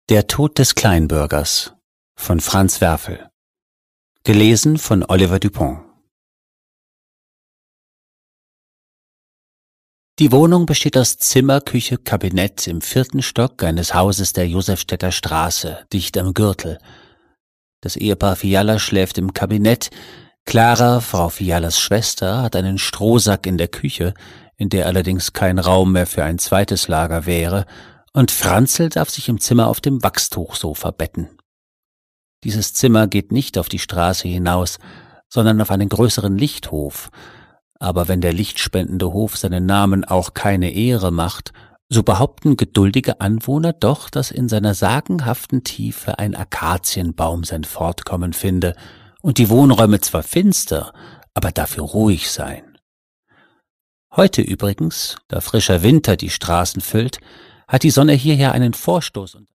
Der Tod des Kleinbürgers von Franz Werfel. Gelesen von Oliver Dupont. Die Wohnung besteht aus Zimmer, Küche, Kabinett im 4. Stock eines Hauses der Josefstädter Straße, dicht am Gürtel. Das Ehepaar Fiala schläft im Kabinett. Clara, Frau Fialas Schwester, hat einen Strohsack in der Küche, in der allerdings kein Raum mehr für ein zweites Lager wäre, und Franzl darf sich im Zimmer auf dem Wachstuchsofa betten. Dieses Zimmer geht nicht auf die Straße hinaus, sondern auf einen größeren Lichthof. Aber wenn der lichtspendende Hof seinen Namen auch keine Ehre macht, so behaupten geduldige Anwohner doch, dass in seiner sagenhaften Tiefe ein Akazienbaum sein Fortkommen finde und die Wohnräume zwar finster, aber dafür ruhig seien. Heute übrigens, da frischer Winter die Straßen füllt, hat die Sonne hierher einen Vorstoß